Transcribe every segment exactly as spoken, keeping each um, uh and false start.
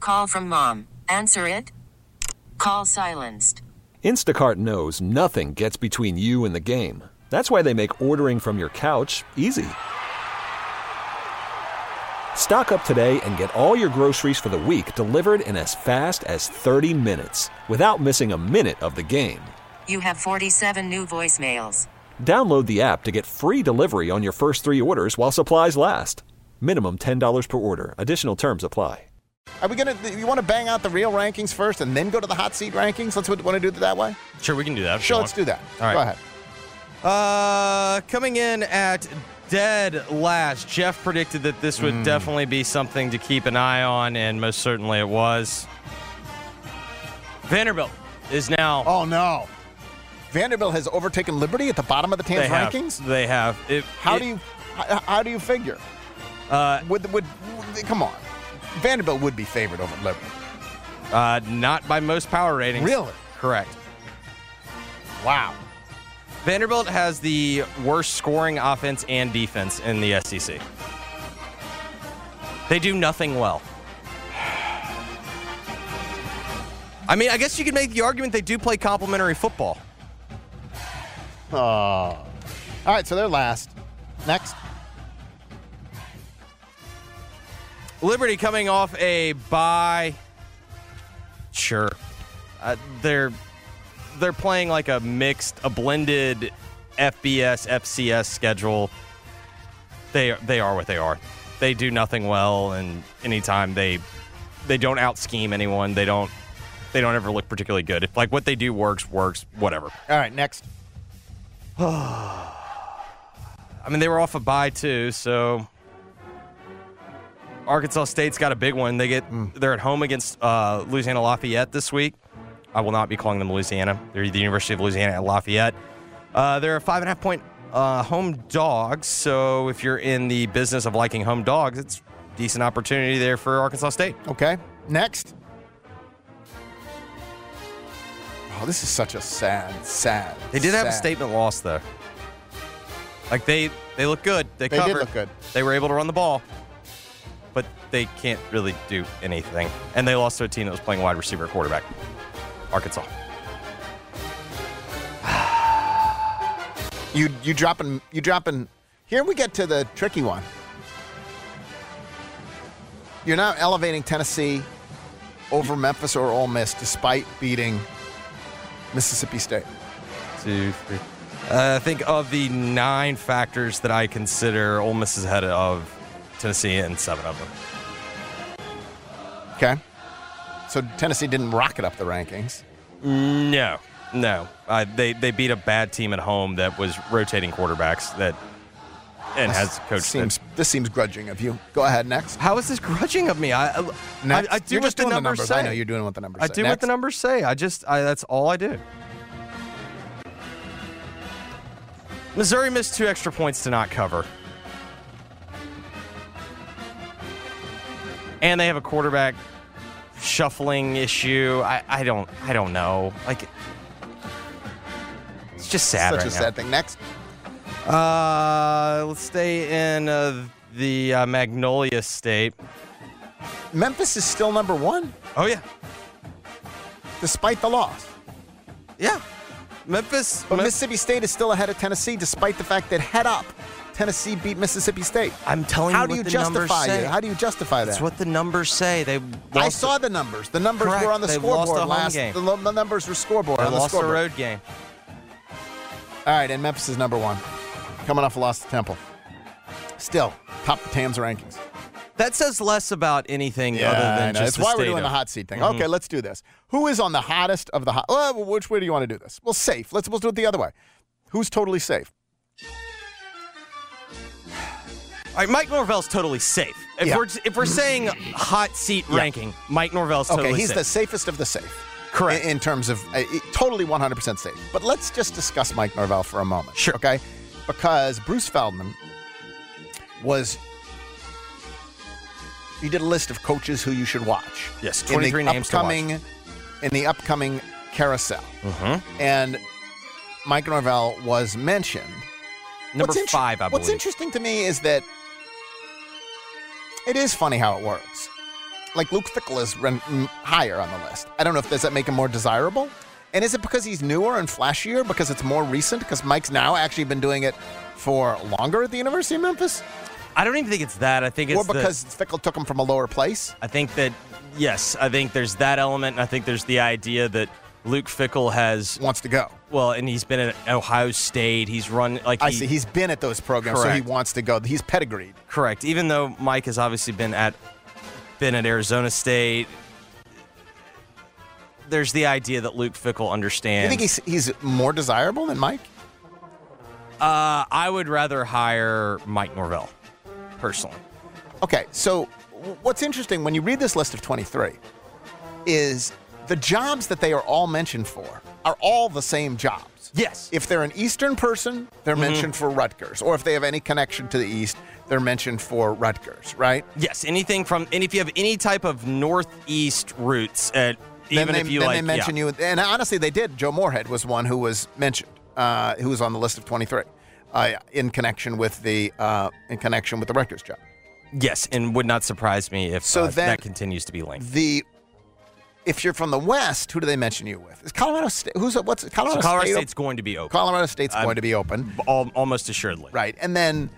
call from mom. Answer it. Call silenced. Instacart knows nothing gets between you and the game. That's why they make ordering from your couch easy. Stock up today and get all your groceries for the week delivered in as fast as thirty minutes without missing a minute of the game. You have forty-seven new voicemails. Download the app to get free delivery on your first three orders while supplies last. Minimum ten dollars per order. Additional terms apply. Are we gonna? You want to bang out the real rankings first and then go to the hot seat rankings? Let's want to do it that way. Sure, we can do that. Sure, let's do that. All right. Go ahead. Uh, coming in at dead last, Jeff predicted that this would mm. definitely be something to keep an eye on, and most certainly it was. Vanderbilt is now. Oh no, Vanderbilt has overtaken Liberty at the bottom of the Tams rankings. They have. It, how it, do you? How, how do you figure? Uh, would, would would come on? Vanderbilt would be favored over Liberty. Uh, not by most power ratings. Really? Correct. Wow. Vanderbilt has the worst scoring offense and defense in the S E C. They do nothing well. I mean, I guess you could make the argument they do play complementary football. Oh. All right, so they're last. Next. Liberty coming off a bye. Sure. Uh, they're they're playing like a mixed, a blended F B S, F C S schedule. They they are what they are. They do nothing well, and anytime they they don't out scheme anyone, they don't they don't ever look particularly good. If like what they do works, works, whatever. All right, next. I mean, they were off a bye too, so Arkansas State's got a big one. They get mm. they're at home against uh, Louisiana Lafayette this week. I will not be calling them Louisiana. They're the University of Louisiana at Lafayette. Uh, they're a five and a half point uh, home dogs. So if you're in the business of liking home dogs, it's a decent opportunity there for Arkansas State. Okay, next. Oh, this is such a sad, sad. They did sad. have a statement loss though. Like they they look good. They, they covered. did look good. They were able to run the ball, but they can't really do anything. And they lost to a team that was playing wide receiver and quarterback. Arkansas. you you dropping you dropping. Here we get to the tricky one. You're now elevating Tennessee over Memphis or Ole Miss despite beating Mississippi State. Two, three. Uh, I think of the nine factors that I consider, Ole Miss is ahead of Tennessee in seven of them. Okay. So Tennessee didn't rocket up the rankings. No, no. Uh, they they beat a bad team at home that was rotating quarterbacks that and this has coached seems, them. This seems grudging of you. Go ahead, next. How is this grudging of me? I I, I, I do you're what just the doing numbers, the numbers say. I know you're doing what the numbers I say. I do next. what the numbers say. I just I, that's all I do. Missouri missed two extra points to not cover. And they have a quarterback shuffling issue. I, I don't I don't know. Like it's just sad Such right a now. sad thing. Next. Uh, let's stay in uh, the uh, Magnolia State. Memphis is still number one. Oh yeah, despite the loss. Yeah, Memphis. But Mem- Mississippi State is still ahead of Tennessee, despite the fact that head up, Tennessee beat Mississippi State. I'm telling How you, do what you the justify numbers say. it? How do you justify that? That's what the numbers say. They. I saw the numbers. The numbers Correct. were on the They've scoreboard lost a home last. game. The, the numbers were scoreboard They on the lost scoreboard. a road game. All right, and Memphis is number one, coming off a loss to Temple. Still top the Tams rankings. That says less about anything Yeah, other I than know. just That's the why state we're doing of, the hot seat thing. Mm-hmm. Okay, let's do this. Who is on the hottest of the hot? Well, which way do you want to do this? Well, safe. Let's we'll do it the other way. Who's totally safe? All right, Mike Norvell's totally safe. If Yeah. we're if we're saying hot seat Yeah. ranking, Mike Norvell's totally Okay, he's safe. the safest of the safe. Correct. In, in terms of uh, totally one hundred percent safe. But let's just discuss Mike Norvell for a moment. Sure. Okay? Because Bruce Feldman was, he did a list of coaches who you should watch. Yes, twenty-three in the names to watch. upcoming, in the upcoming carousel. Mm-hmm. And Mike Norvell was mentioned. Number What's inter- five, I believe. What's interesting to me is that it is funny how it works. like Luke Fickell is run, mm, higher on the list. I don't know if does that make him more desirable? And is it because he's newer and flashier, because it's more recent, because Mike's now actually been doing it for longer at the University of Memphis? I don't even think it's that. I think it's Or because the, Fickell took him from a lower place? I think that, yes, I think there's that element, and I think there's the idea that Luke Fickell has... Wants to go. Well, and he's been at Ohio State. He's run... like I he, see. He's been at those programs, correct. so he wants to go. He's pedigreed. Correct. Even though Mike has obviously been at been at Arizona State, there's the idea that Luke Fickell understands. You think he's he's more desirable than Mike? Uh, I would rather hire Mike Norvell, personally. Okay, so what's interesting when you read this list of twenty-three is the jobs that they are all mentioned for are all the same jobs. Yes. If they're an Eastern person, they're mm-hmm. mentioned for Rutgers. Or if they have any connection to the East, they're mentioned for Rutgers, right? Yes, anything from, and if you have any type of Northeast roots, uh, even then they, if you then like, they mention yeah. you, and honestly, they did. Joe Moorhead was one who was mentioned, uh, who was on the list of twenty-three, uh, in connection with the uh, in connection with the Rutgers job. Yes, and would not surprise me if so uh, then that continues to be linked. The if you're from the West, who do they mention you with? Is Colorado State? Who's what's Colorado? So Colorado State State's op- going to be open. Colorado State's I'm, going to be open, al- almost assuredly. Right, and then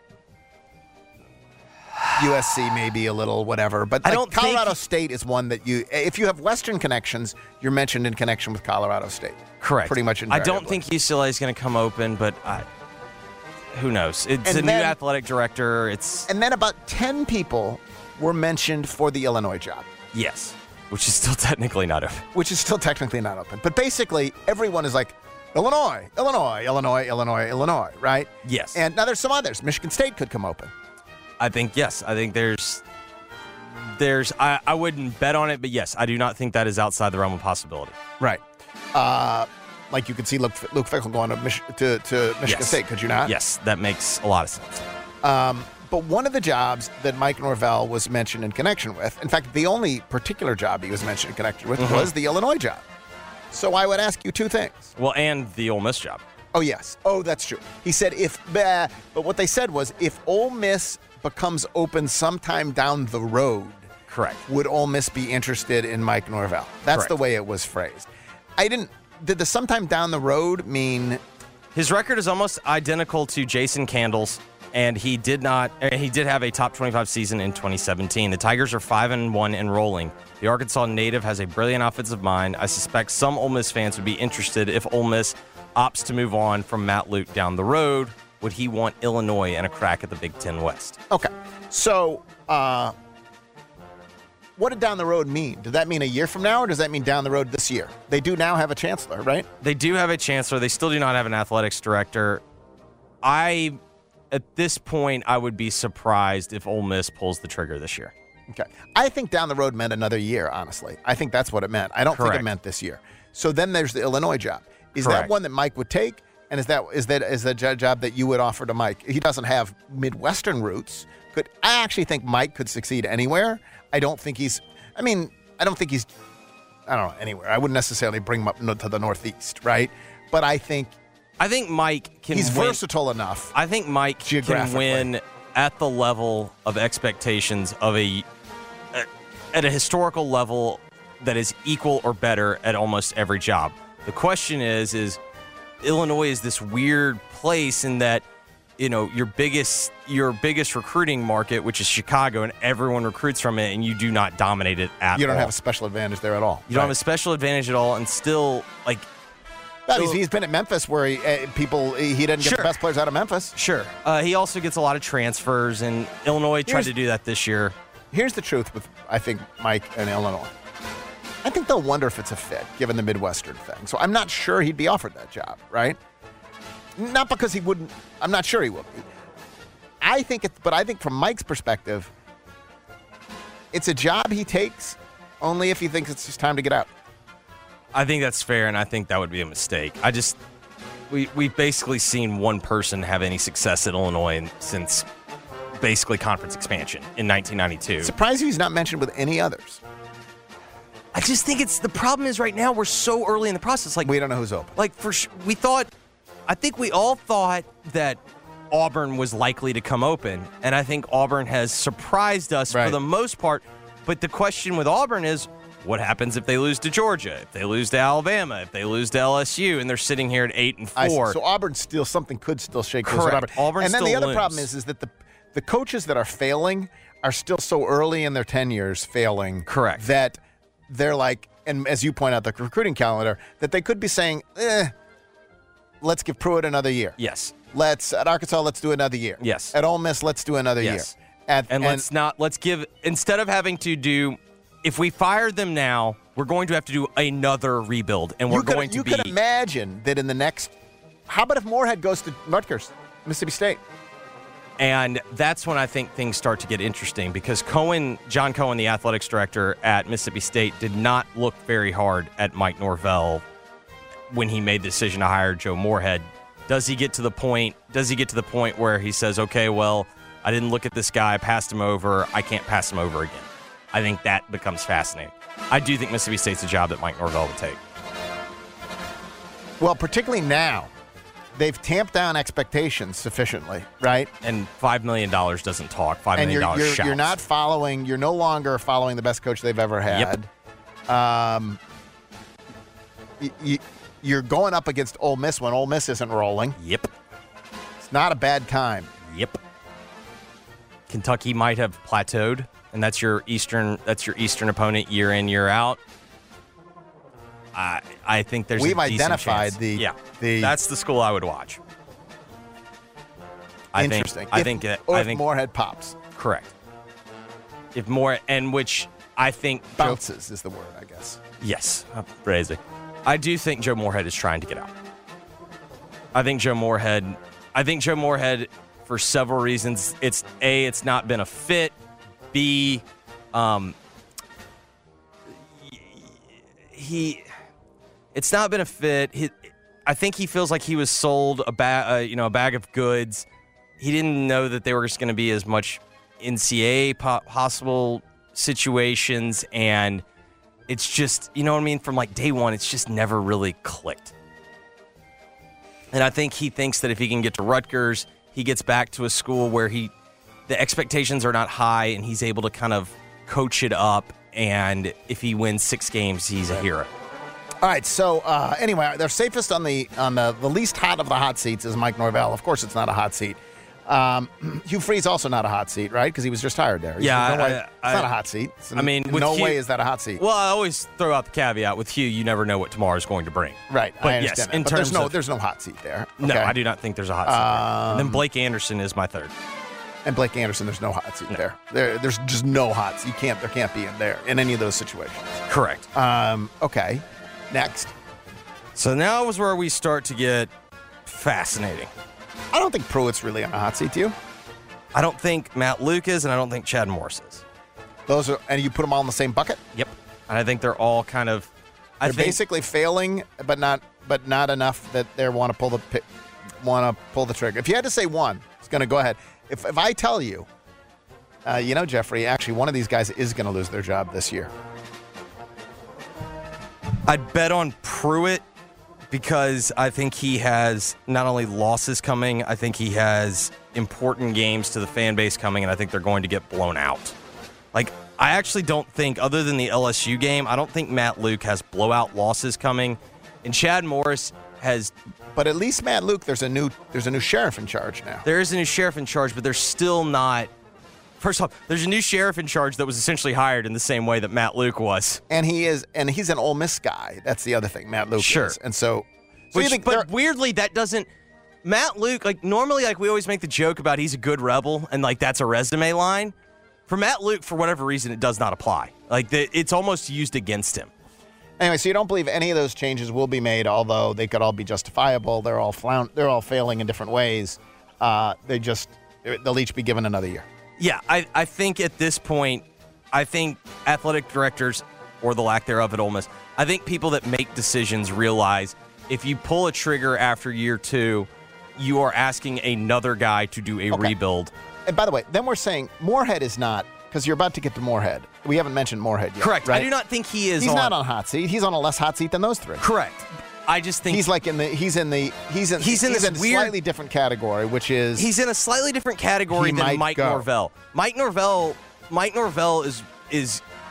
U S C may be a little whatever, but like I don't Colorado think, State is one that you, if you have Western connections, you're mentioned in connection with Colorado State. Correct. Pretty much invariably. I don't think U C L A is going to come open, but I, who knows? It's and a then, new athletic director. It's and then about ten people were mentioned for the Illinois job. Yes, which is still technically not open. Which is still technically not open, but basically everyone is like Illinois, Illinois, Illinois, Illinois, Illinois, right? Yes. And now there's some others. Michigan State could come open. I think, yes. I think there's, there's. I, I wouldn't bet on it, but yes, I do not think that is outside the realm of possibility. Right. Uh, like you could see Luke, Luke Fickell going to, Mich- to, to Michigan yes. State, could you not? Yes, that makes a lot of sense. Um, but one of the jobs that Mike Norvell was mentioned in connection with, in fact, the only particular job he was mentioned in connection with mm-hmm. was the Illinois job. So I would ask you two things. Well, and the Ole Miss job. Oh, yes. Oh, that's true. He said if, bah, but what they said was if Ole Miss becomes open sometime down the road, correct, would Ole Miss be interested in Mike Norvell? That's correct. The way it was phrased. I didn't, did the sometime down the road mean? His record is almost identical to Jason Candle's, and he did not, he did have a top twenty-five season in twenty seventeen. The Tigers are five and one and rolling. The Arkansas native has a brilliant offensive mind. I suspect some Ole Miss fans would be interested if Ole Miss opts to move on from Matt Luke down the road. Would he want Illinois and a crack at the Big Ten West? Okay. So, uh, what did down the road mean? Does that mean a year from now, or does that mean down the road this year? They do now have a chancellor, right? They do have a chancellor. They still do not have an athletics director. I, at this point, I would be surprised if Ole Miss pulls the trigger this year. Okay. I think down the road meant another year, honestly. I think that's what it meant. I don't Correct. think it meant this year. So then there's the Illinois job. Is Correct. that one that Mike would take? And is that is that is that a job that you would offer to Mike? He doesn't have Midwestern roots. Could I actually think Mike could succeed anywhere? I don't think he's. I mean, I don't think he's. I don't know anywhere. I wouldn't necessarily bring him up to the Northeast, right? But I think. I think Mike can. He's win. versatile enough. I think Mike can win at the level of expectations of a at a historical level that is equal or better at almost every job. The question is, is Illinois is this weird place in that, you know, your biggest your biggest recruiting market, which is Chicago, and everyone recruits from it, and you do not dominate it at all. You don't all. have a special advantage there at all. You right. don't have a special advantage at all, and still, like... Well, he's, he's been at Memphis where he, uh, people he didn't get sure. the best players out of Memphis. Sure. Uh, he also gets a lot of transfers, and Illinois here's, tried to do that this year. Here's the truth with, I think, Mike and Illinois. I think they'll wonder if it's a fit, given the Midwestern thing. So I'm not sure he'd be offered that job, right? Not because he wouldn't. I'm not sure he will be. I think it's, but I think from Mike's perspective, it's a job he takes only if he thinks it's just time to get out. I think that's fair, and I think that would be a mistake. I just, we, we've basically seen one person have any success at Illinois since basically conference expansion in nineteen ninety-two. Surprised he's not mentioned with any others. I just think it's, the problem is right now we're so early in the process. Like we don't know who's open. Like for we thought, I think we all thought that Auburn was likely to come open, and I think Auburn has surprised us right. for the most part. but the question with Auburn is, what happens if they lose to Georgia, if they lose to Alabama, if they lose to L S U, and they're sitting here at eight and I see. four? So Auburn still something could still shake loose Correct. with Auburn. Auburn and then still the other looms. problem is is that the the coaches that are failing are still so early in their tenures failing. Correct. That they're like, and as you point out, the recruiting calendar, that they could be saying, eh, let's give Pruitt another year. Yes. Let's at Arkansas, let's do another year. Yes. At Ole Miss, let's do another Yes. year. At, And, let's not, let's give, instead of having to do, if we fire them now, we're going to have to do another rebuild, and we're you could, going to you be. could imagine that in the next, how about if Moorhead goes to Rutgers, Mississippi State? And that's when I think things start to get interesting, because Cohen, John Cohen, the athletics director at Mississippi State, did not look very hard at Mike Norvell when he made the decision to hire Joe Moorhead. Does he get to the point? Does he get to the point where he says, "Okay, well, I didn't look at this guy, I passed him over. I can't pass him over again"? I think that becomes fascinating. I do think Mississippi State's a job that Mike Norvell would take. Well, particularly now, they've tamped down expectations sufficiently, right? And five million dollars doesn't talk. Five And million you're, dollars you're, shouts. you're not following, you're no longer following the best coach they've ever had. Yep. Um, y- y- you're going up against Ole Miss when Ole Miss isn't rolling. Yep. It's not a bad time. Yep. Kentucky might have plateaued, and that's your Eastern. That's your Eastern opponent year in, year out. I I think there's We've a decent identified chance. the- yeah. the- that's the school I would watch. I Interesting. Think, I If- think that Or I if think Moorhead pops. correct. If more and which I think Joe- Bounces is the word, I guess. Yes, uh, crazy. I do think Joe Moorhead is trying to get out. I think Joe Moorhead. I think Joe Moorhead, for several reasons. It's A, it's not been a fit. B, um, he, it's not been a fit. He, I think he feels like he was sold a bag, uh, you know, a bag of goods. He didn't know that they were just going to be as much N C double A po- possible situations, and it's just, you know what I mean? From like day one, it's just never really clicked. And I think he thinks that if he can get to Rutgers, he gets back to a school where he, the expectations are not high, and he's able to kind of coach it up. And if he wins six games, he's a hero. All right, so uh, anyway, they're safest on the on the, the least hot of the hot seats is Mike Norvell. Of course, it's not a hot seat. Um, Hugh Freeze also not a hot seat, right? Because he was just hired there. He's- Yeah, no I- way, I- it's I- not a hot seat. It's I mean, in with no Hugh- way is that a hot seat. Well, I always throw out the caveat with Hugh, you never know what tomorrow's going to bring. Right, But I yes, understand that. in But terms there's no of- there's no hot seat there. No, okay? I do not think there's a hot seat there. And then Blake Anderson is my third. And Blake Anderson, there's no hot seat there. There, there's just no hot seat. You can't. There can't be in there in any of those situations. Correct. Um, okay, next. So now is where we start to get fascinating. I don't think Pruitt's really on a hot seat. Do you? I don't think Matt Luke is, and I don't think Chad Morris is. Those are, and you put them all in the same bucket. Yep. And I think they're all kind of. I They're think, basically failing, but not but not enough that they want to pull the pi- want to pull the trigger. If you had to say one, it's going to go ahead. If if I tell you, uh, you know, Jeffrey, actually, one of these guys is going to lose their job this year. I'd bet on Pruitt because I think he has not only losses coming, I think he has important games to the fan base coming, and I think they're going to get blown out. Like, I actually don't think, other than the L S U game, I don't think Matt Luke has blowout losses coming. And Chad Morris has. But at least Matt Luke, there's a new there's a new sheriff in charge now. There is a new sheriff in charge, but they're still not. First off, there's a new sheriff in charge that was essentially hired in the same way that Matt Luke was. And he is, and he's an Ole Miss guy. That's the other thing, Matt Luke Sure. is. And so, so Which, you think but they're- weirdly, that doesn't. Matt Luke, like normally, like we always make the joke about he's a good rebel, and like that's a resume line. For Matt Luke, for whatever reason, it does not apply. Like the, it's almost used against him. Anyway, so you don't believe any of those changes will be made, although they could all be justifiable. They're all floun- they're all failing in different ways. Uh, they just they'll each be given another year. Yeah, I, I think at this point, I think athletic directors, or the lack thereof at Ole Miss, I think people that make decisions realize if you pull a trigger after year two, you are asking another guy to do a Okay. rebuild. And by the way, then we're saying Moorhead is not, because you're about to get to Moorhead. We haven't mentioned Moorhead yet. Correct. Right? I do not think he is He's on. not on hot seat. He's on a less hot seat than those three. Correct. I just think He's like in the he's in the he's in He's in this a weird- slightly different category, which is he's in a slightly different category He than might Mike go. Norvell. Mike Norvell, Mike Norvell is is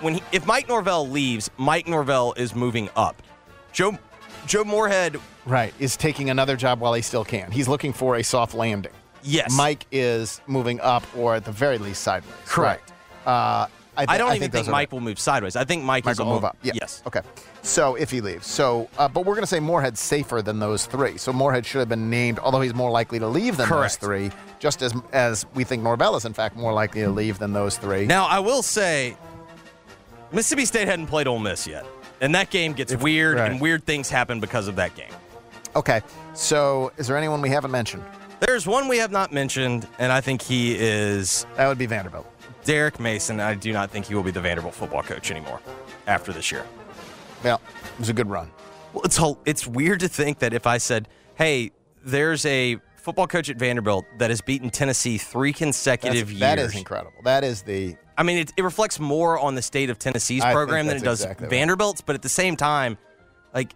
when he, if Mike Norvell leaves, Mike Norvell is moving up. Joe Joe Moorhead, right, is taking another job while he still can. He's looking for a soft landing. Yes. Mike is moving up, or at the very least sideways. Correct. Right. Uh, I, th- I don't I even think, think Mike will move sideways. I think Mike, Mike is will all, move up. Yeah. Yes. Okay. So if he leaves, so uh, but we're going to say Moorhead's safer than those three. So Moorhead should have been named, although he's more likely to leave than Correct. those three. Just as as we think Norvell is in fact more likely to leave than those three. Now I will say, Mississippi State hadn't played Ole Miss yet, and that game gets If, weird, right. and weird things happen because of that game. Okay. So is there anyone we haven't mentioned? There's one we have not mentioned, and I think he is That would be Vanderbilt. Derek Mason. I do not think he will be the Vanderbilt football coach anymore after this year. Well, it was a good run. Well, it's whole, it's weird to think that if I said, "Hey, there's a football coach at Vanderbilt that has beaten Tennessee three consecutive That's, years." That is incredible. That is the I mean, it, it reflects more on the state of Tennessee's I program think than it that's does exactly right. Vanderbilt's. But at the same time, like,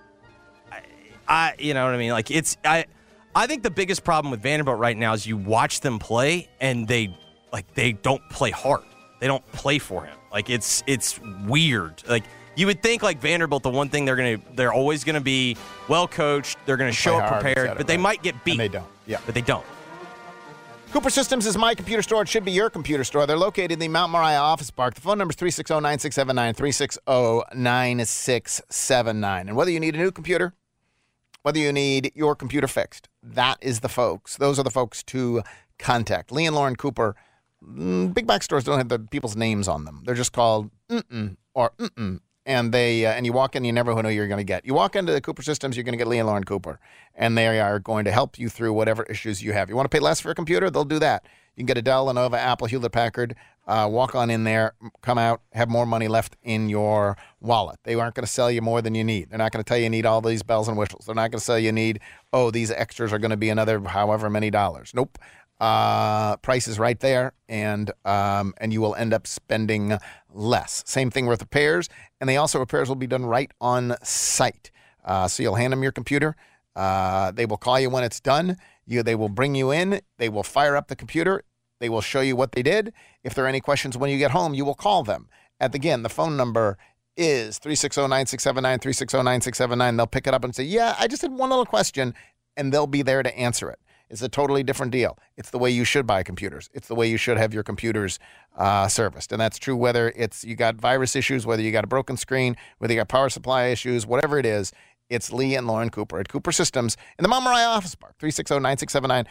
I, I, you know what I mean? Like, it's I, I think the biggest problem with Vanderbilt right now is you watch them play and they, like, they don't play hard. They don't play for him. Like, it's it's weird. Like, you would think like Vanderbilt, the one thing they're gonna, they're always gonna be well coached. They're gonna show play up hard, et prepared, cetera, but they right. might get beat. And they don't. Yeah. but they don't. Cooper Systems is my computer store. It should be your computer store. They're located in the Mount Moriah Office Park. The phone number is three six zero, nine six seven nine, three six zero, nine six seven nine. And whether you need a new computer, whether you need your computer fixed, that is the folks. Those are the folks to contact. Lee and Lauren Cooper. Mm, big box stores don't have the people's names on them. They're just called mm-mm or mm-mm. And they uh, and you walk in, you never know who you're going to get. You walk into the Cooper Systems, you're going to get Lee and Lauren Cooper, and they are going to help you through whatever issues you have. You want to pay less for a computer? They'll do that. You can get a Dell, Lenovo, Apple, Hewlett Packard. Uh, walk on in there, come out, have more money left in your wallet. They aren't going to sell you more than you need. They're not going to tell you you need all these bells and whistles. They're not going to sell you need, oh, these extras are going to be another however many dollars. Nope. Uh, price is right there, and um, and you will end up spending less. Same thing with repairs, and they also repairs will be done right on site. Uh, so you'll hand them your computer. Uh, they will call you when it's done. You, they will bring you in. They will fire up the computer. They will show you what they did. If there are any questions when you get home, you will call them. At again, the phone number is three six zero, nine six seven nine, three six zero, nine six seven nine. They'll pick it up and say, yeah, I just had one little question, and they'll be there to answer it. It's a totally different deal. It's the way you should buy computers. It's the way you should have your computers uh, serviced. And that's true whether it's you got virus issues, whether you got a broken screen, whether you got power supply issues, whatever it is, it's Lee and Lauren Cooper at Cooper Systems in the Mount Moriah Office Park, three six zero, nine six seven nine.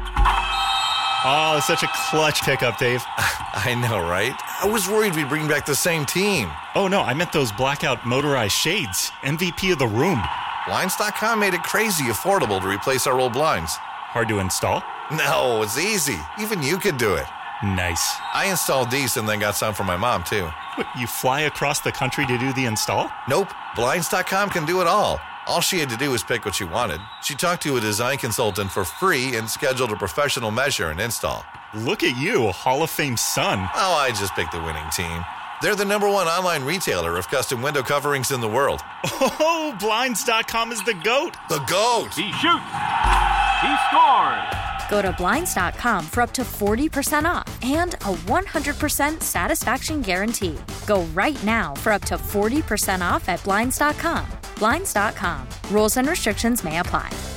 Oh, such a clutch pickup, Dave. I know, right? I was worried we'd bring back the same team. Oh, no, I meant those blackout motorized shades. M V P of the room. Blinds dot com made it crazy affordable to replace our old blinds. Hard to install? No, it's easy. Even you could do it. Nice. I installed these and then got some for my mom, too. What, you fly across the country to do the install? Nope. Blinds dot com can do it all. All she had to do was pick what she wanted. She talked to a design consultant for free and scheduled a professional measure and install. Look at you, Hall of Fame son. Oh, I just picked the winning team. They're the number one online retailer of custom window coverings in the world. Oh, Blinds dot com is the GOAT. The GOAT! He shoots. He scores. Go to Blinds dot com for up to forty percent off and a one hundred percent satisfaction guarantee. Go right now for up to forty percent off at Blinds dot com. Blinds dot com. Rules and restrictions may apply.